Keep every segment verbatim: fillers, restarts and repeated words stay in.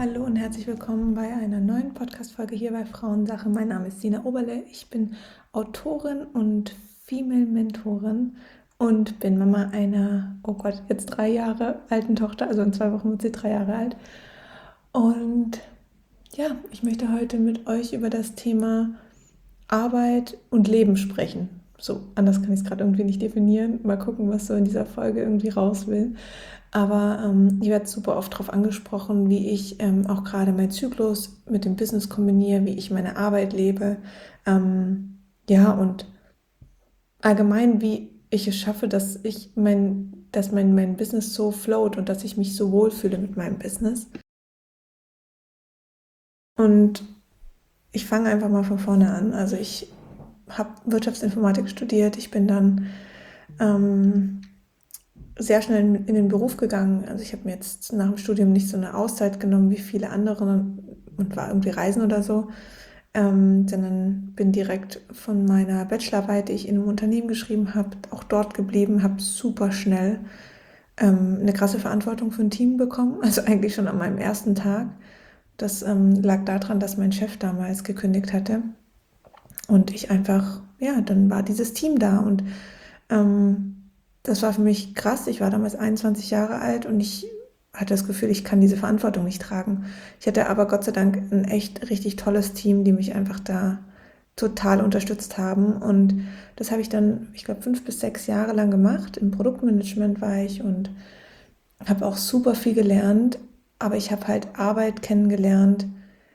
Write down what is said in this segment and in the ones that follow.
Hallo und herzlich willkommen bei einer neuen Podcast-Folge hier bei Frauensache. Mein Name ist Sina Oberle, ich bin Autorin und Female-Mentorin und bin Mama einer, oh Gott, jetzt drei Jahre alten Tochter, also in zwei Wochen wird sie drei Jahre alt. Und ja, ich möchte heute mit euch über das Thema Arbeit und Leben sprechen. So, anders kann ich es gerade irgendwie nicht definieren. Mal gucken, was so in dieser Folge irgendwie raus will. Aber ähm, ich werde super oft darauf angesprochen, wie ich ähm, auch gerade meinen Zyklus mit dem Business kombiniere, wie ich meine Arbeit lebe. Ähm, ja, und allgemein, wie ich es schaffe, dass ich mein, dass mein, mein Business so float und dass ich mich so wohlfühle mit meinem Business. Und ich fange einfach mal von vorne an. Also ich habe Wirtschaftsinformatik studiert. Ich bin dann ähm, sehr schnell in den Beruf gegangen. Also ich habe mir jetzt nach dem Studium nicht so eine Auszeit genommen wie viele andere und war irgendwie reisen oder so, ähm, sondern bin direkt von meiner Bachelorarbeit, die ich in einem Unternehmen geschrieben habe, auch dort geblieben, habe super schnell ähm, eine krasse Verantwortung für ein Team bekommen, also eigentlich schon an meinem ersten Tag. Das ähm, lag daran, dass mein Chef damals gekündigt hatte und ich einfach, ja, dann war dieses Team da und ähm, das war für mich krass. Ich war damals einundzwanzig Jahre alt und ich hatte das Gefühl, ich kann diese Verantwortung nicht tragen. Ich hatte aber Gott sei Dank ein echt richtig tolles Team, die mich einfach da total unterstützt haben. Und das habe ich dann, ich glaube, fünf bis sechs Jahre lang gemacht. Im Produktmanagement war ich und habe auch super viel gelernt. Aber ich habe halt Arbeit kennengelernt,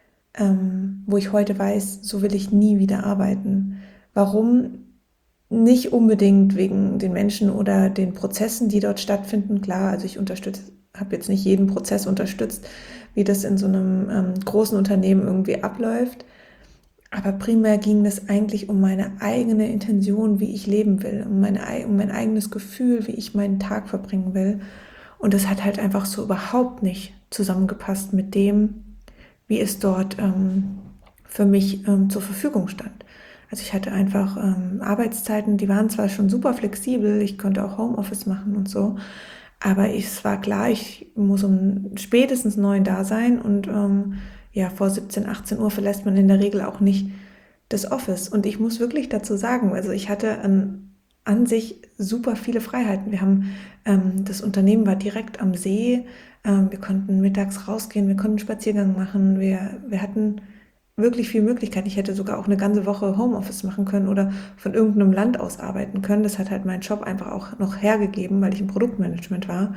ähm, wo ich heute weiß, so will ich nie wieder arbeiten. Warum? Nicht unbedingt wegen den Menschen oder den Prozessen, die dort stattfinden. Klar, also ich unterstütze, habe jetzt nicht jeden Prozess unterstützt, wie das in so einem ähm, großen Unternehmen irgendwie abläuft. Aber primär ging es eigentlich um meine eigene Intention, wie ich leben will, um, meine, um mein eigenes Gefühl, wie ich meinen Tag verbringen will. Und das hat halt einfach so überhaupt nicht zusammengepasst mit dem, wie es dort ähm, für mich ähm, zur Verfügung stand. Also ich hatte einfach ähm, Arbeitszeiten, die waren zwar schon super flexibel, ich konnte auch Homeoffice machen und so, aber es war klar, ich muss um spätestens neun da sein und ähm, ja, vor siebzehn, achtzehn Uhr verlässt man in der Regel auch nicht das Office. Und ich muss wirklich dazu sagen, also ich hatte an, an sich super viele Freiheiten. Wir haben, ähm, das Unternehmen war direkt am See, ähm, wir konnten mittags rausgehen, wir konnten einen Spaziergang machen, wir, wir hatten wirklich viel Möglichkeit. Ich hätte sogar auch eine ganze Woche Homeoffice machen können oder von irgendeinem Land aus arbeiten können. Das hat halt mein Job einfach auch noch hergegeben, weil ich im Produktmanagement war.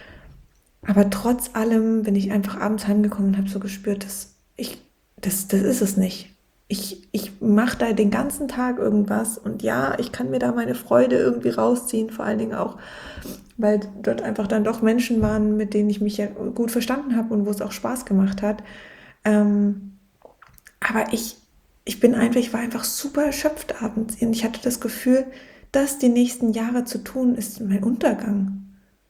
Aber trotz allem bin ich einfach abends heimgekommen und habe so gespürt, dass ich, das, das ist es nicht. Ich, ich mache da den ganzen Tag irgendwas und ja, ich kann mir da meine Freude irgendwie rausziehen, vor allen Dingen auch, weil dort einfach dann doch Menschen waren, mit denen ich mich ja gut verstanden habe und wo es auch Spaß gemacht hat. Ähm, aber ich, ich bin einfach, ich war einfach super erschöpft abends und ich hatte das Gefühl, das die nächsten Jahre zu tun, ist mein Untergang.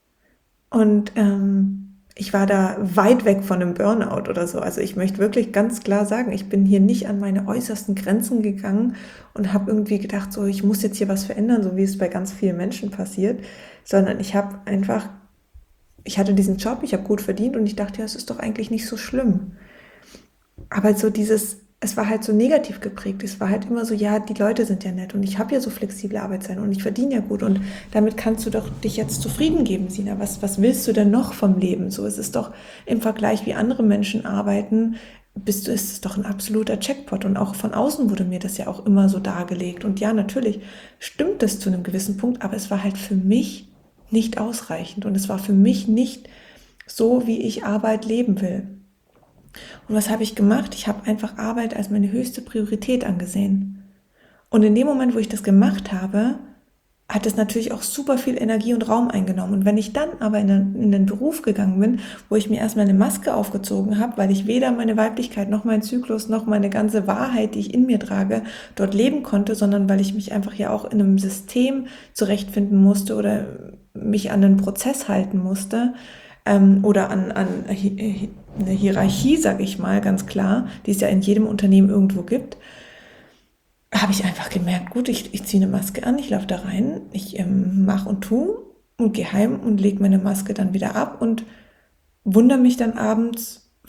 Und ähm, ich war da weit weg von einem Burnout oder so. Also ich möchte wirklich ganz klar sagen, ich bin hier nicht an meine äußersten Grenzen gegangen und habe irgendwie gedacht, so ich muss jetzt hier was verändern, so wie es bei ganz vielen Menschen passiert, sondern ich habe einfach, ich hatte diesen Job, ich habe gut verdient und ich dachte, ja, es ist doch eigentlich nicht so schlimm. Aber so dieses, es war halt so negativ geprägt. Es war halt immer so, ja, die Leute sind ja nett und ich habe ja so flexible Arbeitszeiten und ich verdiene ja gut und damit kannst du doch dich jetzt zufrieden geben, Sina. Was, was willst du denn noch vom Leben? So, es ist doch im Vergleich, wie andere Menschen arbeiten, bist du, ist es doch ein absoluter Jackpot. Und auch von außen wurde mir das ja auch immer so dargelegt. Und ja, natürlich stimmt das zu einem gewissen Punkt, aber es war halt für mich nicht ausreichend und es war für mich nicht so, wie ich Arbeit leben will. Und was habe ich gemacht? Ich habe einfach Arbeit als meine höchste Priorität angesehen. Und in dem Moment, wo ich das gemacht habe, hat es natürlich auch super viel Energie und Raum eingenommen. Und wenn ich dann aber in den, in den Beruf gegangen bin, wo ich mir erstmal eine Maske aufgezogen habe, weil ich weder meine Weiblichkeit noch meinen Zyklus noch meine ganze Wahrheit, die ich in mir trage, dort leben konnte, sondern weil ich mich einfach ja auch in einem System zurechtfinden musste oder mich an den Prozess halten musste, ähm, oder an, an eine Hierarchie, sage ich mal, ganz klar, die es ja in jedem Unternehmen irgendwo gibt, habe ich einfach gemerkt, gut, ich, ich ziehe eine Maske an, ich laufe da rein, ich ähm, mache und tue und gehe heim und lege meine Maske dann wieder ab und wundere mich dann abends,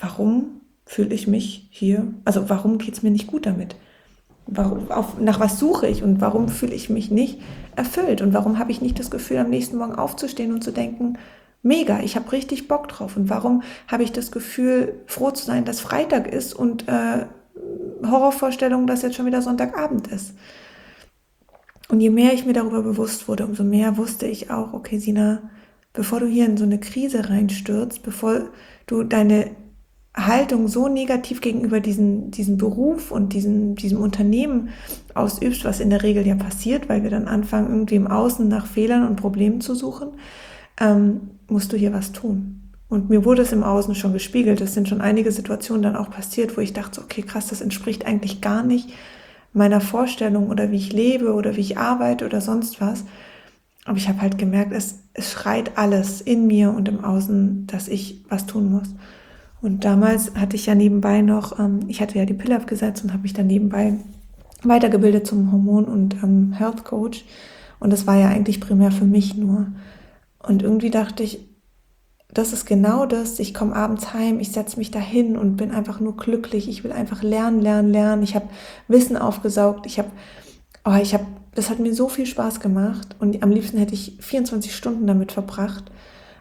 warum fühle ich mich hier, also warum geht es mir nicht gut damit? Warum, auf, nach was suche ich und warum fühle ich mich nicht erfüllt? Und warum habe ich nicht das Gefühl, am nächsten Morgen aufzustehen und zu denken, mega, ich habe richtig Bock drauf. Und warum habe ich das Gefühl, froh zu sein, dass Freitag ist und äh, Horrorvorstellung, dass jetzt schon wieder Sonntagabend ist? Und je mehr ich mir darüber bewusst wurde, umso mehr wusste ich auch, okay, Sina, bevor du hier in so eine Krise reinstürzt, bevor du deine Haltung so negativ gegenüber diesem, diesem Beruf und diesem, diesem Unternehmen ausübst, was in der Regel ja passiert, weil wir dann anfangen, irgendwie im Außen nach Fehlern und Problemen zu suchen, ähm, musst du hier was tun. Und mir wurde es im Außen schon gespiegelt. Es sind schon einige Situationen dann auch passiert, wo ich dachte, okay, krass, das entspricht eigentlich gar nicht meiner Vorstellung oder wie ich lebe oder wie ich arbeite oder sonst was. Aber ich habe halt gemerkt, es, es schreit alles in mir und im Außen, dass ich was tun muss. Und damals hatte ich ja nebenbei noch, ähm, ich hatte ja die Pille abgesetzt und habe mich dann nebenbei weitergebildet zum Hormon- und ähm, Health Coach. Und das war ja eigentlich primär für mich nur. Und irgendwie dachte ich, das ist genau das. Ich komme abends heim, ich setze mich dahin und bin einfach nur glücklich. Ich will einfach lernen, lernen, lernen. Ich habe Wissen aufgesaugt. Ich habe, oh, ich habe, das hat mir so viel Spaß gemacht. Und am liebsten hätte ich vierundzwanzig Stunden damit verbracht.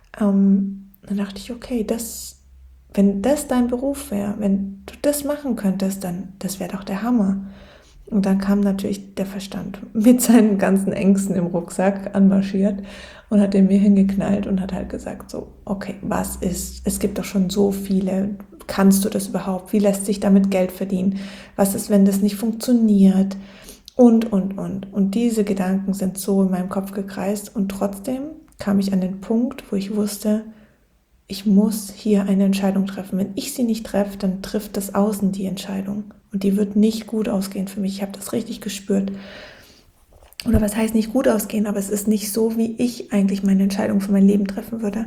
Ähm, dann dachte ich, okay, das wenn das dein Beruf wäre, wenn du das machen könntest, dann das wäre doch der Hammer. Und dann kam natürlich der Verstand mit seinen ganzen Ängsten im Rucksack anmarschiert und hat den mir hingeknallt und hat halt gesagt so, okay, was ist, es gibt doch schon so viele, kannst du das überhaupt, wie lässt sich damit Geld verdienen, was ist, wenn das nicht funktioniert und, und, und. Und diese Gedanken sind so in meinem Kopf gekreist und trotzdem kam ich an den Punkt, wo ich wusste, ich muss hier eine Entscheidung treffen. Wenn ich sie nicht treffe, dann trifft das Außen die Entscheidung. Und die wird nicht gut ausgehen für mich. Ich habe das richtig gespürt. Oder was heißt nicht gut ausgehen, aber es ist nicht so, wie ich eigentlich meine Entscheidung für mein Leben treffen würde.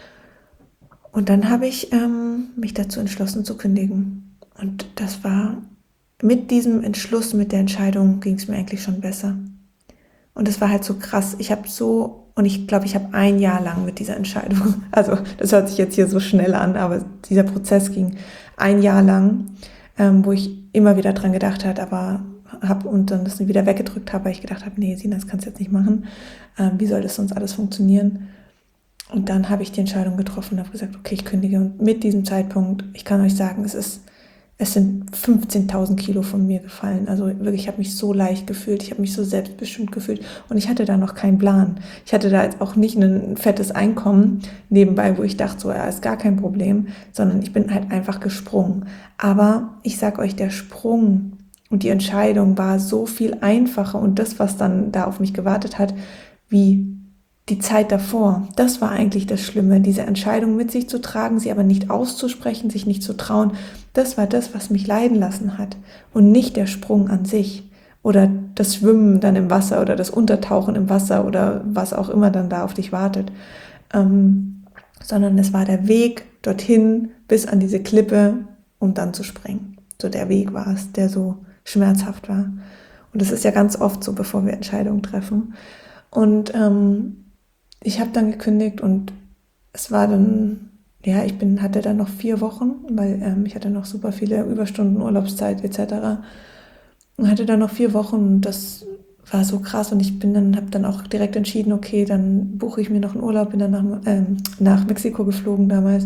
Und dann habe ich ähm, mich dazu entschlossen zu kündigen. Und das war, mit diesem Entschluss, mit der Entscheidung ging es mir eigentlich schon besser. Und es war halt so krass. Ich habe so... Und ich glaube, ich habe ein Jahr lang mit dieser Entscheidung, also das hört sich jetzt hier so schnell an, aber dieser Prozess ging ein Jahr lang, ähm, wo ich immer wieder dran gedacht habe, aber habe und dann das wieder weggedrückt habe, weil ich gedacht habe, nee, Sina, das kannst du jetzt nicht machen. Ähm, wie soll das sonst alles funktionieren? Und dann habe ich die Entscheidung getroffen und habe gesagt, okay, ich kündige. Und mit diesem Zeitpunkt, ich kann euch sagen, es ist Es sind fünfzehntausend Kilo von mir gefallen. Also wirklich, ich habe mich so leicht gefühlt, ich habe mich so selbstbestimmt gefühlt und ich hatte da noch keinen Plan. Ich hatte da jetzt auch nicht ein fettes Einkommen nebenbei, wo ich dachte, so, ja, ist gar kein Problem, sondern ich bin halt einfach gesprungen. Aber ich sag euch, der Sprung und die Entscheidung war so viel einfacher und das, was dann da auf mich gewartet hat, wie die Zeit davor, das war eigentlich das Schlimme, diese Entscheidung mit sich zu tragen, sie aber nicht auszusprechen, sich nicht zu trauen, das war das, was mich leiden lassen hat und nicht der Sprung an sich oder das Schwimmen dann im Wasser oder das Untertauchen im Wasser oder was auch immer dann da auf dich wartet, ähm, sondern es war der Weg dorthin bis an diese Klippe, um dann zu springen. So der Weg war es, der so schmerzhaft war. Und das ist ja ganz oft so, bevor wir Entscheidungen treffen. Und ähm, ich habe dann gekündigt und es war dann, ja, ich bin, hatte dann noch vier Wochen, weil ähm, ich hatte noch super viele Überstunden, Urlaubszeit et cetera. Und hatte dann noch vier Wochen und das war so krass und ich bin dann, habe dann auch direkt entschieden, okay, dann buche ich mir noch einen Urlaub, bin dann nach, ähm, nach Mexiko geflogen damals.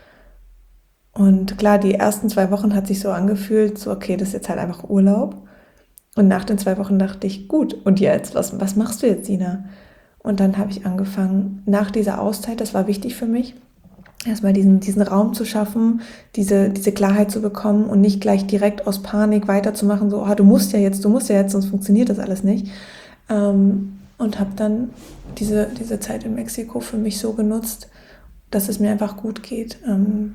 Und klar, die ersten zwei Wochen hat sich so angefühlt, so okay, das ist jetzt halt einfach Urlaub. Und nach den zwei Wochen dachte ich, gut, und jetzt, was, was machst du jetzt, Sina? Und dann habe ich angefangen, nach dieser Auszeit, das war wichtig für mich, erstmal diesen, diesen Raum zu schaffen, diese, diese Klarheit zu bekommen und nicht gleich direkt aus Panik weiterzumachen, so, oh, du musst ja jetzt, du musst ja jetzt, sonst funktioniert das alles nicht. Ähm, und habe dann diese, diese Zeit in Mexiko für mich so genutzt, dass es mir einfach gut geht ähm,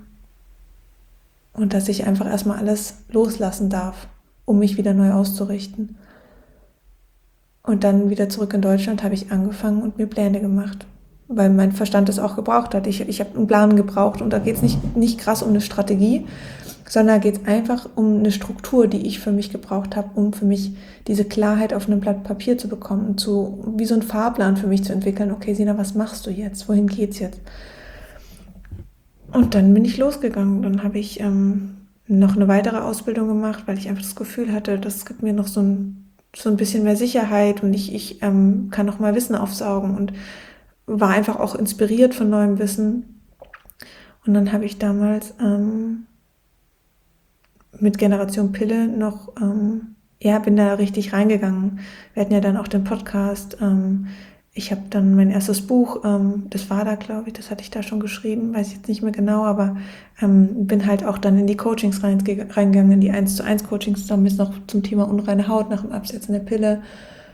und dass ich einfach erstmal alles loslassen darf, um mich wieder neu auszurichten. Und dann wieder zurück in Deutschland habe ich angefangen und mir Pläne gemacht, weil mein Verstand das auch gebraucht hat. Ich, ich habe einen Plan gebraucht und da geht es nicht, nicht krass um eine Strategie, sondern da geht es einfach um eine Struktur, die ich für mich gebraucht habe, um für mich diese Klarheit auf einem Blatt Papier zu bekommen, zu, wie so ein Fahrplan für mich zu entwickeln. Okay, Sina, was machst du jetzt? Wohin geht's jetzt? Und dann bin ich losgegangen. Dann habe ich ähm, noch eine weitere Ausbildung gemacht, weil ich einfach das Gefühl hatte, das gibt mir noch so ein, so ein bisschen mehr Sicherheit und ich, ich ähm, kann noch mal Wissen aufsaugen und war einfach auch inspiriert von neuem Wissen. Und dann habe ich damals ähm, mit Generation Pille noch, ähm, ja, bin da richtig reingegangen. Wir hatten ja dann auch den Podcast. Ähm, ich habe dann mein erstes Buch, ähm, das war da, glaube ich, das hatte ich da schon geschrieben, weiß ich jetzt nicht mehr genau, aber ähm, bin halt auch dann in die Coachings reingegangen, in die eins zu eins Coachings, dann bis noch zum Thema unreine Haut nach dem Absetzen der Pille.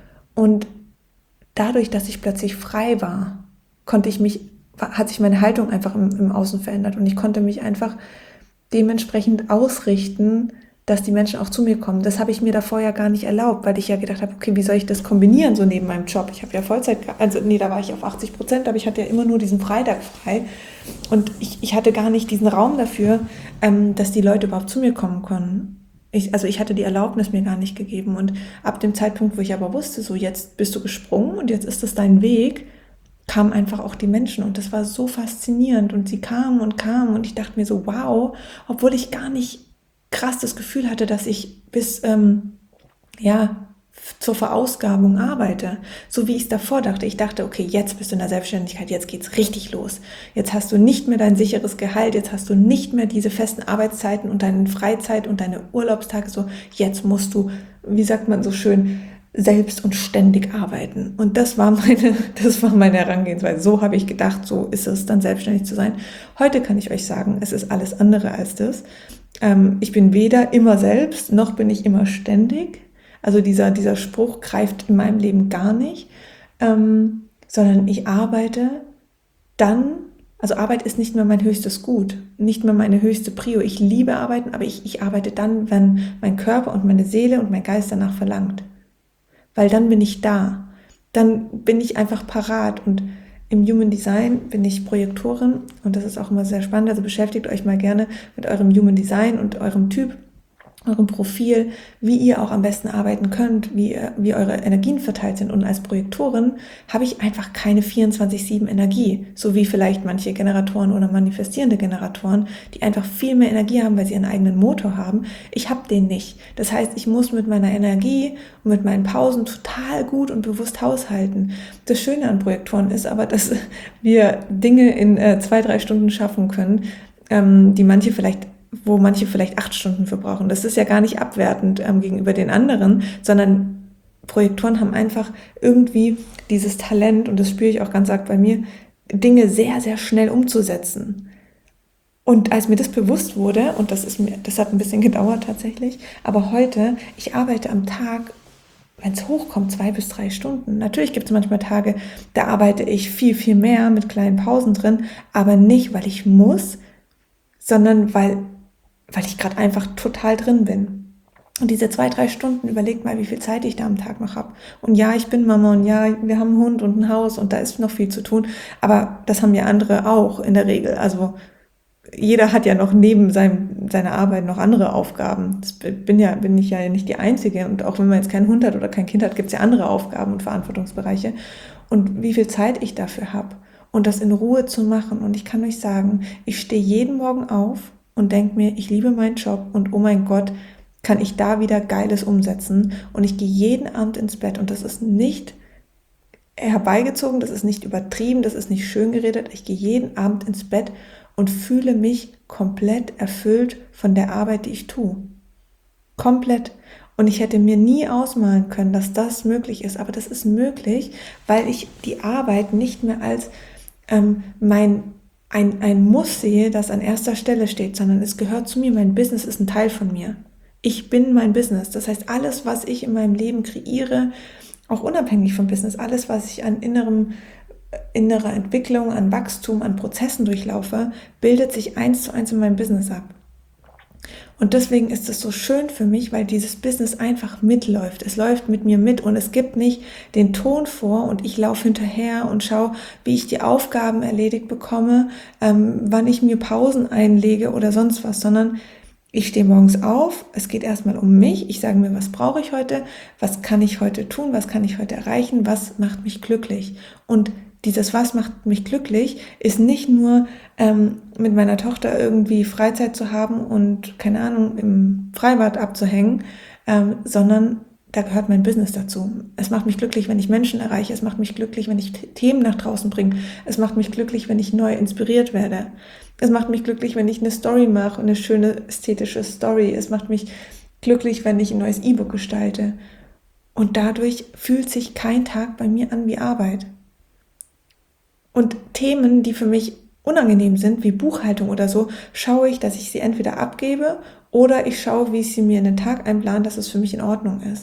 Und dadurch, dass ich plötzlich frei war, konnte ich mich, hat sich meine Haltung einfach im, im Außen verändert und ich konnte mich einfach dementsprechend ausrichten, dass die Menschen auch zu mir kommen. Das habe ich mir davor ja gar nicht erlaubt, weil ich ja gedacht habe, okay, wie soll ich das kombinieren so neben meinem Job? Ich habe ja Vollzeit, also nee, da war ich auf achtzig Prozent, aber ich hatte ja immer nur diesen Freitag frei und ich, ich hatte gar nicht diesen Raum dafür, ähm, dass die Leute überhaupt zu mir kommen können. Ich, also ich hatte die Erlaubnis mir gar nicht gegeben und ab dem Zeitpunkt, wo ich aber wusste, so jetzt bist du gesprungen und jetzt ist das dein Weg, kamen einfach auch die Menschen und das war so faszinierend und sie kamen und kamen und ich dachte mir so, wow, obwohl ich gar nicht krass das Gefühl hatte, dass ich bis, ähm, ja, zur Verausgabung arbeite, so wie ich es davor dachte. Ich dachte, okay, jetzt bist du in der Selbstständigkeit, jetzt geht's richtig los. Jetzt hast du nicht mehr dein sicheres Gehalt, jetzt hast du nicht mehr diese festen Arbeitszeiten und deine Freizeit und deine Urlaubstage, so jetzt musst du, wie sagt man so schön, selbst und ständig arbeiten. Und das war meine, das war meine Herangehensweise. So habe ich gedacht, so ist es dann selbstständig zu sein. Heute kann ich euch sagen, es ist alles andere als das. Ähm, ich bin weder immer selbst, noch bin ich immer ständig. Also dieser, dieser Spruch greift in meinem Leben gar nicht, ähm, sondern ich arbeite dann, also Arbeit ist nicht mehr mein höchstes Gut, nicht mehr meine höchste Prio. Ich liebe Arbeiten, aber ich, ich arbeite dann, wenn mein Körper und meine Seele und mein Geist danach verlangt. Weil dann bin ich da. Dann bin ich einfach parat. Und im Human Design bin ich Projektorin und das ist auch immer sehr spannend. Also beschäftigt euch mal gerne mit eurem Human Design und eurem Typ, eurem Profil, wie ihr auch am besten arbeiten könnt, wie, wie eure Energien verteilt sind. Und als Projektorin habe ich einfach keine vierundzwanzig sieben Energie, so wie vielleicht manche Generatoren oder manifestierende Generatoren, die einfach viel mehr Energie haben, weil sie ihren eigenen Motor haben. Ich habe den nicht. Das heißt, ich muss mit meiner Energie und mit meinen Pausen total gut und bewusst haushalten. Das Schöne an Projektoren ist aber, dass wir Dinge in äh, zwei, drei Stunden schaffen können, ähm, die manche vielleicht wo manche vielleicht acht Stunden für brauchen. Das ist ja gar nicht abwertend ähm, gegenüber den anderen, sondern Projektoren haben einfach irgendwie dieses Talent, und das spüre ich auch ganz arg bei mir, Dinge sehr, sehr schnell umzusetzen. Und als mir das bewusst wurde, und das ist mir, das hat ein bisschen gedauert tatsächlich, aber heute, ich arbeite am Tag, wenn es hochkommt, zwei bis drei Stunden. Natürlich gibt es manchmal Tage, da arbeite ich viel, viel mehr mit kleinen Pausen drin, aber nicht, weil ich muss, sondern weil weil ich gerade einfach total drin bin. Und diese zwei, drei Stunden, überlegt mal, wie viel Zeit ich da am Tag noch habe. Und ja, ich bin Mama und ja, wir haben einen Hund und ein Haus und da ist noch viel zu tun. Aber das haben ja andere auch in der Regel. Also jeder hat ja noch neben seinem, seiner Arbeit noch andere Aufgaben. Das bin ja, bin ich ja nicht die Einzige. Und auch wenn man jetzt keinen Hund hat oder kein Kind hat, gibt es ja andere Aufgaben und Verantwortungsbereiche. Und wie viel Zeit ich dafür habe und das in Ruhe zu machen. Und ich kann euch sagen, ich stehe jeden Morgen auf und denke mir, ich liebe meinen Job und oh mein Gott, kann ich da wieder Geiles umsetzen. Und ich gehe jeden Abend ins Bett und das ist nicht herbeigezogen, das ist nicht übertrieben, das ist nicht schön geredet. Ich gehe jeden Abend ins Bett und fühle mich komplett erfüllt von der Arbeit, die ich tue. Komplett. Und ich hätte mir nie ausmalen können, dass das möglich ist. Aber das ist möglich, weil ich die Arbeit nicht mehr als ähm, mein Ein, ein Muss sehe, das an erster Stelle steht, sondern es gehört zu mir. Mein Business ist ein Teil von mir. Ich bin mein Business. Das heißt, alles, was ich in meinem Leben kreiere, auch unabhängig vom Business, alles, was ich an innerem, innerer Entwicklung, an Wachstum, an Prozessen durchlaufe, bildet sich eins zu eins in meinem Business ab. Und deswegen ist es so schön für mich, weil dieses Business einfach mitläuft. Es läuft mit mir mit und es gibt nicht den Ton vor und ich laufe hinterher und schaue, wie ich die Aufgaben erledigt bekomme, ähm, wann ich mir Pausen einlege oder sonst was, sondern ich stehe morgens auf, es geht erstmal um mich, ich sage mir, was brauche ich heute, was kann ich heute tun, was kann ich heute erreichen, was macht mich glücklich. Und dieses Was macht mich glücklich ist nicht nur ähm, mit meiner Tochter irgendwie Freizeit zu haben und, keine Ahnung, im Freibad abzuhängen, ähm, sondern da gehört mein Business dazu. Es macht mich glücklich, wenn ich Menschen erreiche. Es macht mich glücklich, wenn ich Themen nach draußen bringe. Es macht mich glücklich, wenn ich neu inspiriert werde. Es macht mich glücklich, wenn ich eine Story mache, eine schöne ästhetische Story. Es macht mich glücklich, wenn ich ein neues E-Book gestalte. Und dadurch fühlt sich kein Tag bei mir an wie Arbeit. Und Themen, die für mich unangenehm sind, wie Buchhaltung oder so, schaue ich, dass ich sie entweder abgebe oder ich schaue, wie ich sie mir in den Tag einplane, dass es für mich in Ordnung ist.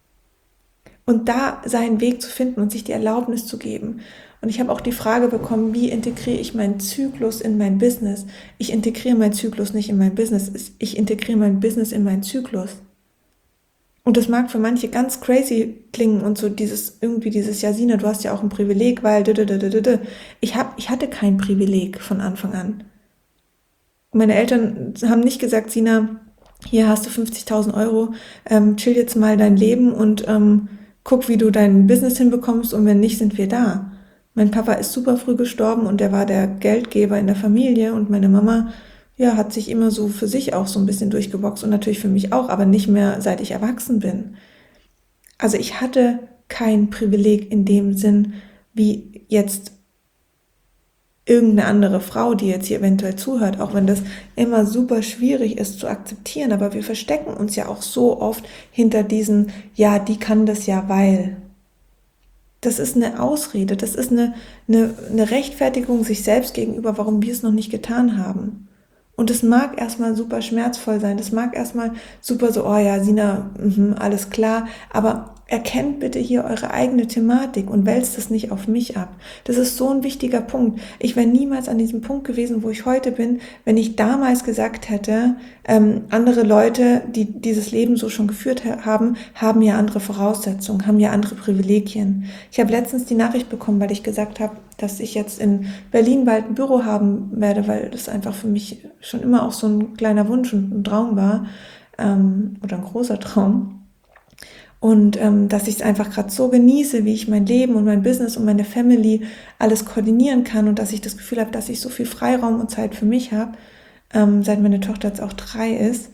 Und da seinen Weg zu finden und sich die Erlaubnis zu geben. Und ich habe auch die Frage bekommen, wie integriere ich meinen Zyklus in mein Business? Ich integriere meinen Zyklus nicht in mein Business, ich integriere mein Business in meinen Zyklus. Und das mag für manche ganz crazy klingen und so dieses, irgendwie dieses, ja Sina, du hast ja auch ein Privileg, weil ich, hab, ich hatte kein Privileg von Anfang an. Meine Eltern haben nicht gesagt, Sina, hier hast du fünfzigtausend Euro, ähm, chill jetzt mal dein Leben und ähm, guck, wie du dein Business hinbekommst und wenn nicht, sind wir da. Mein Papa ist super früh gestorben und der war der Geldgeber in der Familie und meine Mama ja, hat sich immer so für sich auch so ein bisschen durchgeboxt und natürlich für mich auch, aber nicht mehr, seit ich erwachsen bin. Also ich hatte kein Privileg in dem Sinn, wie jetzt irgendeine andere Frau, die jetzt hier eventuell zuhört, auch wenn das immer super schwierig ist zu akzeptieren, aber wir verstecken uns ja auch so oft hinter diesen, ja, die kann das ja, weil. Das ist eine Ausrede, das ist eine, eine, eine Rechtfertigung sich selbst gegenüber, warum wir es noch nicht getan haben. Und es mag erstmal super schmerzvoll sein, das mag erstmal super so, oh ja, Sina, mh, alles klar, aber erkennt bitte hier eure eigene Thematik und wälzt es nicht auf mich ab. Das ist so ein wichtiger Punkt. Ich wäre niemals an diesem Punkt gewesen, wo ich heute bin, wenn ich damals gesagt hätte, ähm, andere Leute, die dieses Leben so schon geführt haben, haben ja andere Voraussetzungen, haben ja andere Privilegien. Ich habe letztens die Nachricht bekommen, weil ich gesagt habe, dass ich jetzt in Berlin bald ein Büro haben werde, weil das einfach für mich schon immer auch so ein kleiner Wunsch und ein Traum war, ähm, oder ein großer Traum. Und ähm, dass ich es einfach gerade so genieße, wie ich mein Leben und mein Business und meine Family alles koordinieren kann und dass ich das Gefühl habe, dass ich so viel Freiraum und Zeit für mich habe, ähm, seit meine Tochter jetzt auch drei ist.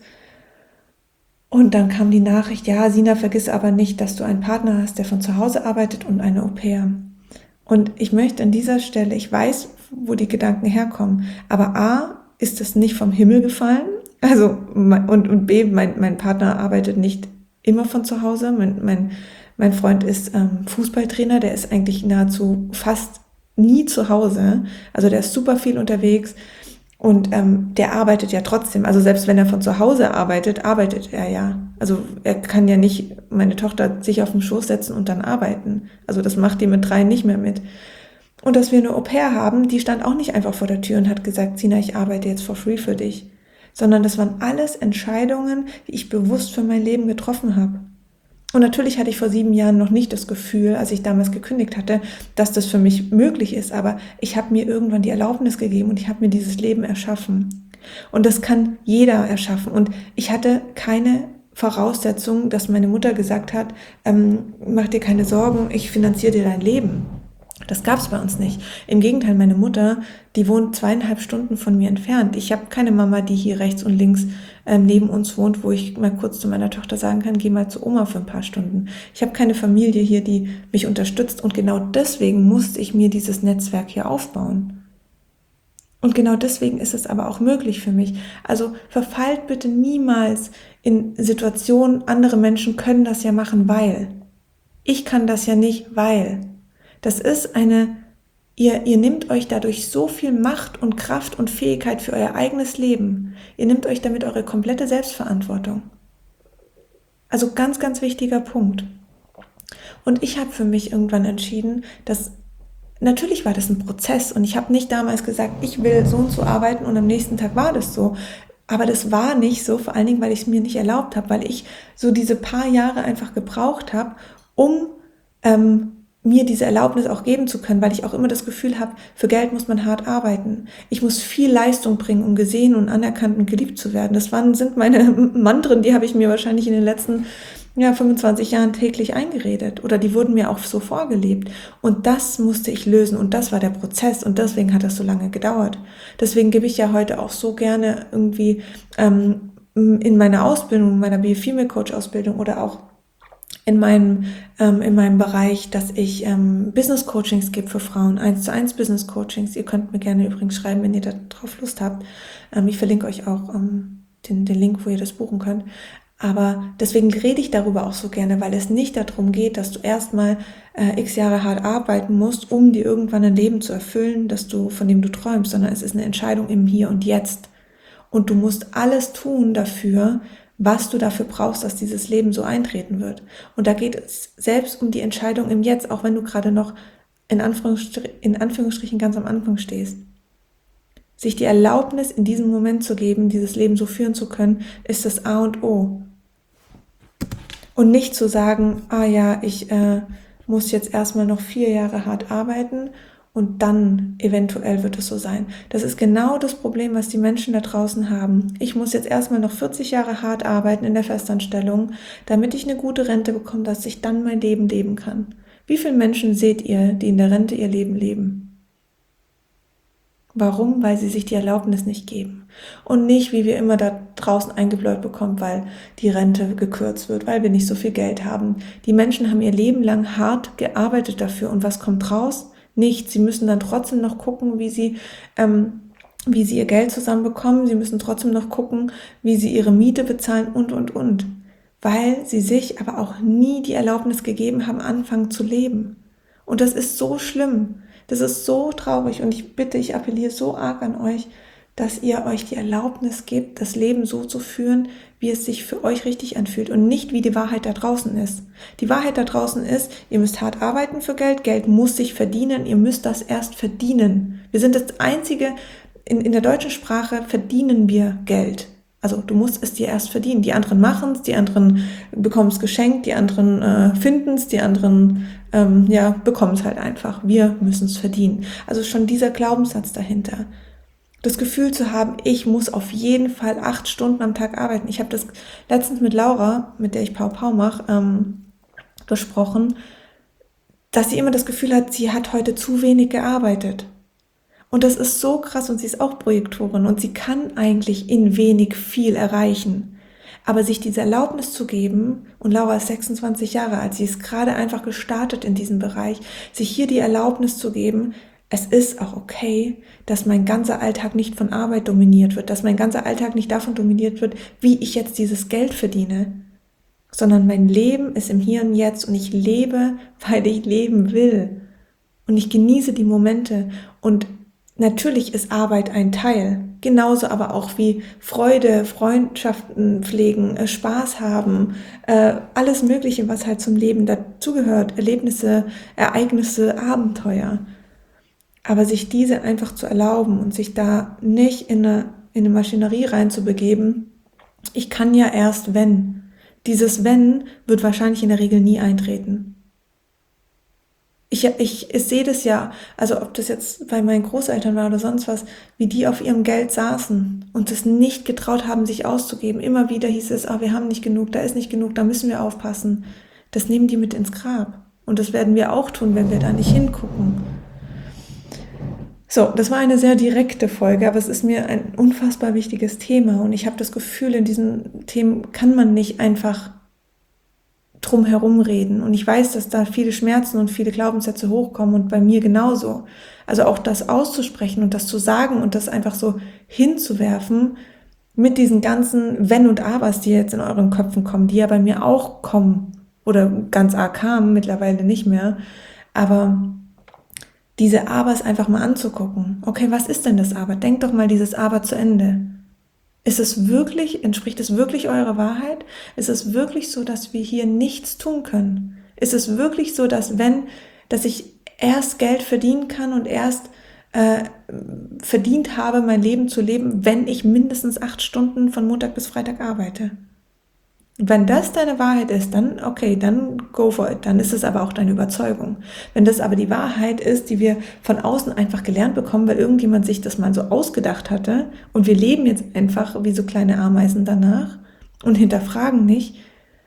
Und dann kam die Nachricht, ja, Sina, vergiss aber nicht, dass du einen Partner hast, der von zu Hause arbeitet und eine Au-pair. Und ich möchte an dieser Stelle, ich weiß, wo die Gedanken herkommen, aber A, ist das nicht vom Himmel gefallen, also und, und B, mein, mein Partner arbeitet nicht immer von zu Hause. Mein, mein, mein Freund ist ähm, Fußballtrainer, der ist eigentlich nahezu fast nie zu Hause. Also der ist super viel unterwegs und ähm, der arbeitet ja trotzdem. Also selbst wenn er von zu Hause arbeitet, arbeitet er ja. Also er kann ja nicht meine Tochter sich auf den Schoß setzen und dann arbeiten. Also das macht die mit drei nicht mehr mit. Und dass wir eine Au-pair haben, die stand auch nicht einfach vor der Tür und hat gesagt, Sina, ich arbeite jetzt for free für dich. Sondern das waren alles Entscheidungen, die ich bewusst für mein Leben getroffen habe. Und natürlich hatte ich vor sieben Jahren noch nicht das Gefühl, als ich damals gekündigt hatte, dass das für mich möglich ist, aber ich habe mir irgendwann die Erlaubnis gegeben und ich habe mir dieses Leben erschaffen. Und das kann jeder erschaffen. Und ich hatte keine Voraussetzung, dass meine Mutter gesagt hat, ähm, mach dir keine Sorgen, ich finanziere dir dein Leben. Das gab es bei uns nicht. Im Gegenteil, meine Mutter, die wohnt zweieinhalb Stunden von mir entfernt. Ich habe keine Mama, die hier rechts und links ähm, neben uns wohnt, wo ich mal kurz zu meiner Tochter sagen kann, geh mal zu Oma für ein paar Stunden. Ich habe keine Familie hier, die mich unterstützt und genau deswegen musste ich mir dieses Netzwerk hier aufbauen. Und genau deswegen ist es aber auch möglich für mich. Also verfallt bitte niemals in Situationen, andere Menschen können das ja machen, weil. Ich kann das ja nicht, weil. Das ist eine, ihr, ihr nehmt euch dadurch so viel Macht und Kraft und Fähigkeit für euer eigenes Leben. Ihr nehmt euch damit eure komplette Selbstverantwortung. Also ganz, ganz wichtiger Punkt. Und ich habe für mich irgendwann entschieden, dass natürlich war das ein Prozess und ich habe nicht damals gesagt, ich will so und so arbeiten und am nächsten Tag war das so. Aber das war nicht so, vor allen Dingen, weil ich es mir nicht erlaubt habe, weil ich so diese paar Jahre einfach gebraucht habe, um ähm, mir diese Erlaubnis auch geben zu können, weil ich auch immer das Gefühl habe, für Geld muss man hart arbeiten. Ich muss viel Leistung bringen, um gesehen und anerkannt und geliebt zu werden. Das waren, sind meine Mantren, die habe ich mir wahrscheinlich in den letzten ja, fünfundzwanzig Jahren täglich eingeredet oder die wurden mir auch so vorgelebt. Und das musste ich lösen und das war der Prozess und deswegen hat das so lange gedauert. Deswegen gebe ich ja heute auch so gerne irgendwie ähm, in meiner Ausbildung, in meiner Be-Female Coach Ausbildung oder auch in meinem, ähm, in meinem Bereich, dass ich ähm, Business Coachings gebe für Frauen, eins zu eins Business Coachings. Ihr könnt mir gerne übrigens schreiben, wenn ihr darauf Lust habt. Ähm, ich verlinke euch auch ähm, den, den Link, wo ihr das buchen könnt. Aber deswegen rede ich darüber auch so gerne, weil es nicht darum geht, dass du erstmal äh, x Jahre hart arbeiten musst, um dir irgendwann ein Leben zu erfüllen, dass du, von dem du träumst, sondern es ist eine Entscheidung im Hier und Jetzt. Und du musst alles tun dafür, was du dafür brauchst, dass dieses Leben so eintreten wird. Und da geht es selbst um die Entscheidung im Jetzt, auch wenn du gerade noch in Anführungsstrichen, in Anführungsstrichen ganz am Anfang stehst. Sich die Erlaubnis in diesem Moment zu geben, dieses Leben so führen zu können, ist das A und O. Und nicht zu sagen, ah ja, ich äh, muss jetzt erstmal noch vier Jahre hart arbeiten und dann eventuell wird es so sein. Das ist genau das Problem, was die Menschen da draußen haben. Ich muss jetzt erstmal noch vierzig Jahre hart arbeiten in der Festanstellung, damit ich eine gute Rente bekomme, dass ich dann mein Leben leben kann. Wie viele Menschen seht ihr, die in der Rente ihr Leben leben? Warum? Weil sie sich die Erlaubnis nicht geben. Und nicht, wie wir immer da draußen eingebläut bekommen, weil die Rente gekürzt wird, weil wir nicht so viel Geld haben. Die Menschen haben ihr Leben lang hart gearbeitet dafür. Und was kommt raus? Nichts. Sie müssen dann trotzdem noch gucken, wie sie, ähm, wie sie ihr Geld zusammenbekommen. Sie müssen trotzdem noch gucken, wie sie ihre Miete bezahlen und, und, und. Weil sie sich aber auch nie die Erlaubnis gegeben haben, anfangen zu leben. Und das ist so schlimm. Das ist so traurig und ich bitte, ich appelliere so arg an euch, dass ihr euch die Erlaubnis gebt, das Leben so zu führen, wie es sich für euch richtig anfühlt und nicht, wie die Wahrheit da draußen ist. Die Wahrheit da draußen ist, ihr müsst hart arbeiten für Geld, Geld muss sich verdienen, ihr müsst das erst verdienen. Wir sind das einzige, in, in der deutschen Sprache verdienen wir Geld. Also du musst es dir erst verdienen. Die anderen machen es, die anderen bekommen es geschenkt, die anderen äh, finden es, die anderen ähm, ja, bekommen es halt einfach. Wir müssen es verdienen. Also schon dieser Glaubenssatz dahinter. Das Gefühl zu haben, ich muss auf jeden Fall acht Stunden am Tag arbeiten. Ich habe das letztens mit Laura, mit der ich Pau Pau mache, ähm, gesprochen, dass sie immer das Gefühl hat, sie hat heute zu wenig gearbeitet. Und das ist so krass und sie ist auch Projektorin und sie kann eigentlich in wenig viel erreichen. Aber sich diese Erlaubnis zu geben, und Laura ist sechsundzwanzig Jahre alt, sie ist gerade einfach gestartet in diesem Bereich, sich hier die Erlaubnis zu geben, es ist auch okay, dass mein ganzer Alltag nicht von Arbeit dominiert wird, dass mein ganzer Alltag nicht davon dominiert wird, wie ich jetzt dieses Geld verdiene, sondern mein Leben ist im Hier und Jetzt und ich lebe, weil ich leben will. Und ich genieße die Momente und natürlich ist Arbeit ein Teil, genauso aber auch wie Freude, Freundschaften pflegen, Spaß haben, alles Mögliche, was halt zum Leben dazugehört, Erlebnisse, Ereignisse, Abenteuer. Aber sich diese einfach zu erlauben und sich da nicht in eine, in eine Maschinerie reinzubegeben, ich kann ja erst wenn. Dieses wenn wird wahrscheinlich in der Regel nie eintreten. Ich, ich, ich sehe das ja, also ob das jetzt bei meinen Großeltern war oder sonst was, wie die auf ihrem Geld saßen und es nicht getraut haben, sich auszugeben. Immer wieder hieß es, ah, wir haben nicht genug, da ist nicht genug, da müssen wir aufpassen. Das nehmen die mit ins Grab. Und das werden wir auch tun, wenn wir da nicht hingucken. So, das war eine sehr direkte Folge, aber es ist mir ein unfassbar wichtiges Thema. Und ich habe das Gefühl, in diesen Themen kann man nicht einfach drum herum reden. Und ich weiß, dass da viele Schmerzen und viele Glaubenssätze hochkommen und bei mir genauso. Also auch das auszusprechen und das zu sagen und das einfach so hinzuwerfen mit diesen ganzen Wenn und Abers, die jetzt in euren Köpfen kommen, die ja bei mir auch kommen oder ganz arg kamen, mittlerweile nicht mehr. Aber diese Abers einfach mal anzugucken. Okay, was ist denn das Aber? Denkt doch mal dieses Aber zu Ende. Ist es wirklich, entspricht es wirklich eurer Wahrheit? Ist es wirklich so, dass wir hier nichts tun können? Ist es wirklich so, dass wenn, dass ich erst Geld verdienen kann und erst äh, verdient habe, mein Leben zu leben, wenn ich mindestens acht Stunden von Montag bis Freitag arbeite? Wenn das deine Wahrheit ist, dann okay, dann go for it, dann ist es aber auch deine Überzeugung. Wenn das aber die Wahrheit ist, die wir von außen einfach gelernt bekommen, weil irgendjemand sich das mal so ausgedacht hatte und wir leben jetzt einfach wie so kleine Ameisen danach und hinterfragen nicht,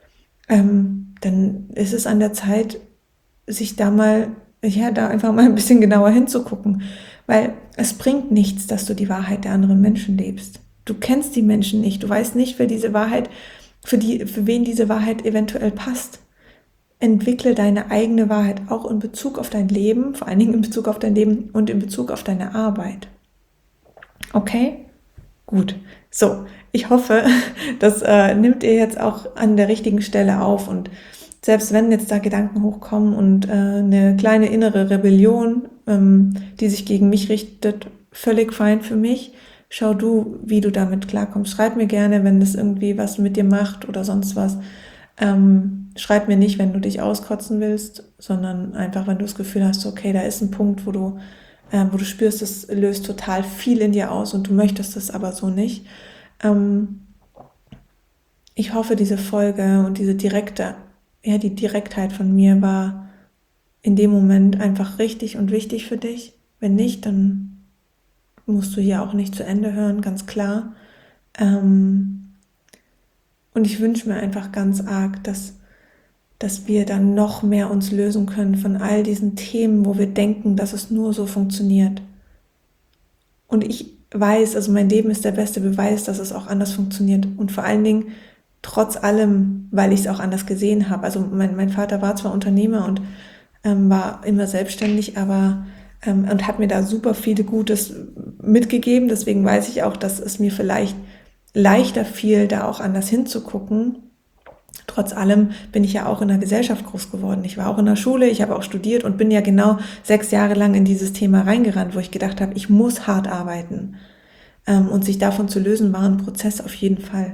ähm, dann ist es an der Zeit, sich da mal, ja, da einfach mal ein bisschen genauer hinzugucken. Weil es bringt nichts, dass du die Wahrheit der anderen Menschen lebst. Du kennst die Menschen nicht, du weißt nicht, wer diese Wahrheit, für die, für wen diese Wahrheit eventuell passt. Entwickle deine eigene Wahrheit auch in Bezug auf dein Leben, vor allen Dingen in Bezug auf dein Leben und in Bezug auf deine Arbeit. Okay? Gut. So, ich hoffe, das äh, nimmt ihr jetzt auch an der richtigen Stelle auf, und selbst wenn jetzt da Gedanken hochkommen und äh, eine kleine innere Rebellion, ähm, die sich gegen mich richtet, völlig fein für mich. Schau du, wie du damit klarkommst. Schreib mir gerne, wenn das irgendwie was mit dir macht oder sonst was. Ähm, schreib mir nicht, wenn du dich auskotzen willst, sondern einfach, wenn du das Gefühl hast, okay, da ist ein Punkt, wo du, äh, wo du spürst, das löst total viel in dir aus und du möchtest das aber so nicht. Ähm, ich hoffe, diese Folge und diese direkte, ja, die Direktheit von mir war in dem Moment einfach richtig und wichtig für dich. Wenn nicht, dann musst du hier auch nicht zu Ende hören, ganz klar. Ähm, und ich wünsche mir einfach ganz arg, dass, dass wir dann noch mehr uns lösen können von all diesen Themen, wo wir denken, dass es nur so funktioniert. Und ich weiß, also mein Leben ist der beste Beweis, dass es auch anders funktioniert. Und vor allen Dingen trotz allem, weil ich es auch anders gesehen habe. Also mein, mein Vater war zwar Unternehmer und ähm, war immer selbstständig, aber ähm, und hat mir da super viele Gutes mitgegeben. Deswegen weiß ich auch, dass es mir vielleicht leichter fiel, da auch anders hinzugucken. Trotz allem bin ich ja auch in der Gesellschaft groß geworden. Ich war auch in der Schule, ich habe auch studiert und bin ja genau sechs Jahre lang in dieses Thema reingerannt, wo ich gedacht habe, ich muss hart arbeiten. Ähm, und sich davon zu lösen, war ein Prozess auf jeden Fall.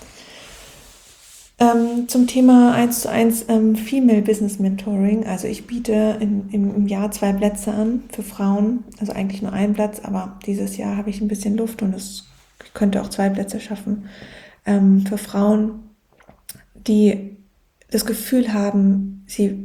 Ähm, zum Thema eins zu eins ähm, Female Business Mentoring. Also ich biete in, im, im Jahr zwei Plätze an für Frauen. Also eigentlich nur einen Platz, aber dieses Jahr habe ich ein bisschen Luft und es, ich könnte auch zwei Plätze schaffen. Ähm, für Frauen, die das Gefühl haben, sie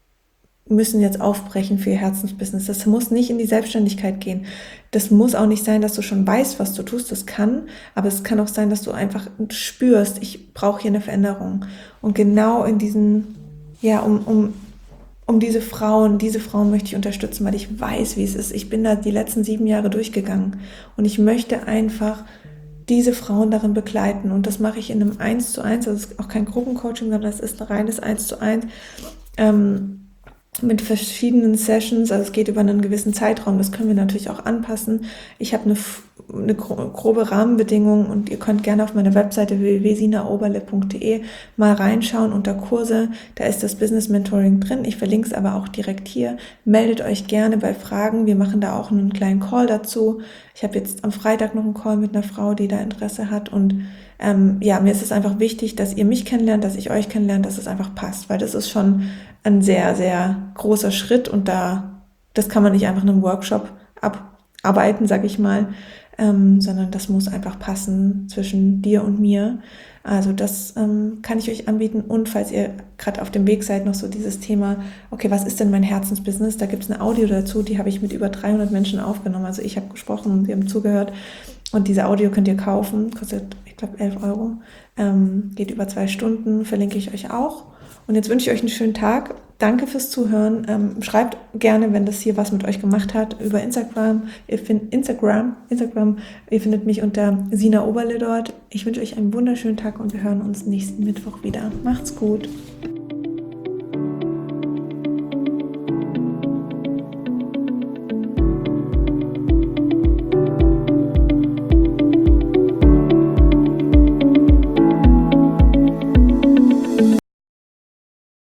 müssen jetzt aufbrechen für ihr Herzensbusiness. Das muss nicht in die Selbstständigkeit gehen. Das muss auch nicht sein, dass du schon weißt, was du tust. Das kann, aber es kann auch sein, dass du einfach spürst, ich brauche hier eine Veränderung. Und genau in diesen, ja, um, um, um diese Frauen, diese Frauen möchte ich unterstützen, weil ich weiß, wie es ist. Ich bin da die letzten sieben Jahre durchgegangen und ich möchte einfach diese Frauen darin begleiten. Und das mache ich in einem eins zu eins, also es ist auch kein Gruppencoaching, sondern es ist ein reines eins zu eins. Ähm, mit verschiedenen Sessions, also es geht über einen gewissen Zeitraum, das können wir natürlich auch anpassen. Ich habe eine, eine grobe Rahmenbedingung und ihr könnt gerne auf meiner Webseite w w w punkt sina oberle punkt d e mal reinschauen unter Kurse, da ist das Business Mentoring drin, ich verlinke es aber auch direkt hier. Meldet euch gerne bei Fragen, wir machen da auch einen kleinen Call dazu. Ich habe jetzt am Freitag noch einen Call mit einer Frau, die da Interesse hat, und ähm, ja, mir ist es einfach wichtig, dass ihr mich kennenlernt, dass ich euch kennenlernt, dass es einfach passt, weil das ist schon ein sehr, sehr großer Schritt und da, das kann man nicht einfach in einem Workshop abarbeiten, sag ich mal, ähm, sondern das muss einfach passen zwischen dir und mir. Also das ähm, kann ich euch anbieten, und falls ihr gerade auf dem Weg seid, noch so dieses Thema, okay, was ist denn mein Herzensbusiness? Da gibt es eine Audio dazu, die habe ich mit über dreihundert Menschen aufgenommen, also ich habe gesprochen und sie haben zugehört, und diese Audio könnt ihr kaufen, kostet, ich glaube, elf Euro, ähm, geht über zwei Stunden, verlinke ich euch auch. Und jetzt wünsche ich euch einen schönen Tag. Danke fürs Zuhören. Ähm, schreibt gerne, wenn das hier was mit euch gemacht hat, über Instagram. Ihr findet Instagram, Instagram. Ihr findet mich unter Sina Oberle dort. Ich wünsche euch einen wunderschönen Tag und wir hören uns nächsten Mittwoch wieder. Macht's gut.